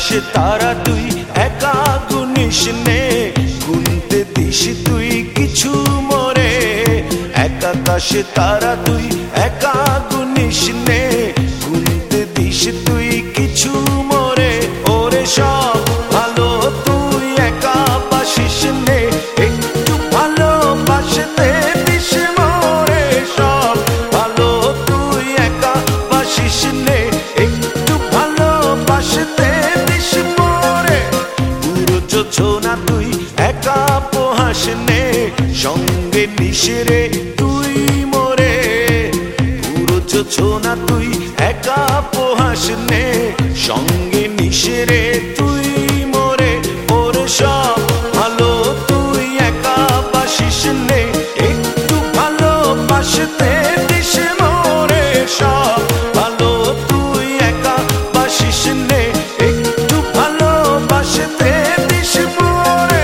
আকাশে তারা তুই একা গুনিস নে, গুনতে দিস তুই কিছু মোরে। এক আকাশে তারা তুই একা গুনিস নে, গুনতে দিস তুই কিছু মোরে। ওরে সব ভালো তুই একা বাসিস নে, একটু ভালোবাসতে দিস মোরে। সব ভালো তুই একা বাসিস নে, একটু ভালোবাসতে দিস মোরে। পুরো যোছনা তুই একা পোহাস নে, সঙ্গে নিস রে তুই মোরে। পুরো যোছনা তুই একা পোহাস নে, সঙ্গে নিস রে তুই মোরে। ওরে সব ভালো তুই একা বাসিস নে, একটু ভালোবাসতে দিস মোরে। সব ভালো তুই একা বাসিস নে, একটু ভালোবাসতে দিস মোরে।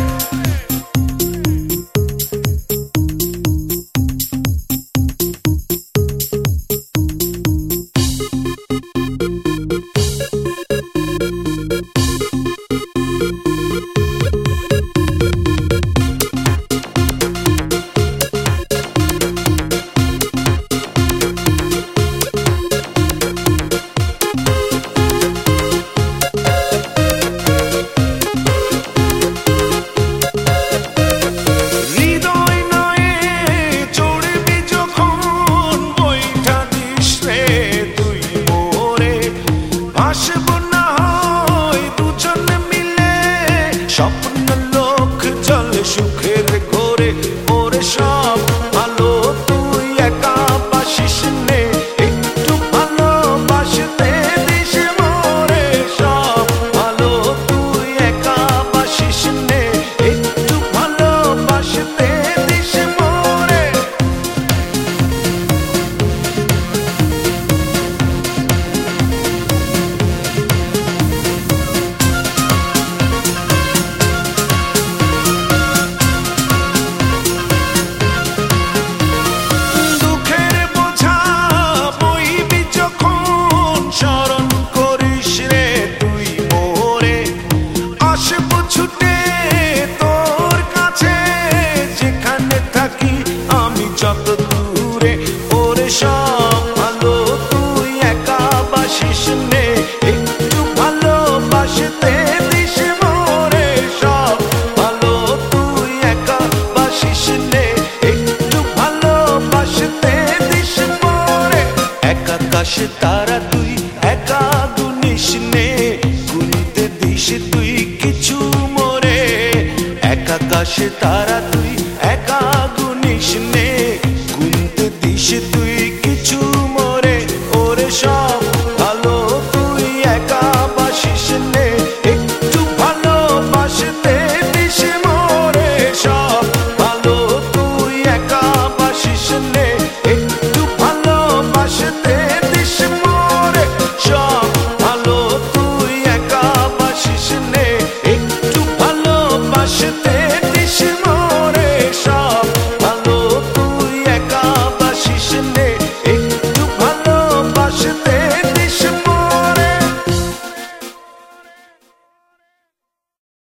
স্বপ্ন লোক চলে সুখের ঘোরে। ওরে সব ভালো তুই একা বাসিস নে, একটু ভালোবাসতে দিস মোরে। সব ভালো তুই একা বাসিস নে, একটু ভালোবাসতে দিস মোরে। যত দূরে ওরে সব ভালো তুই একা বাসিস নে, একটু ভালোবাসতে দিস মোরে। সব ভালো তুই একা বাসিস নে, একটু ভালোবাসতে দিস মোরে। এক আকাশে তারা তুই একা গুনিস নে, গুনতে দিস তুই কিছু মোরে। এক আকাশে তারা তুই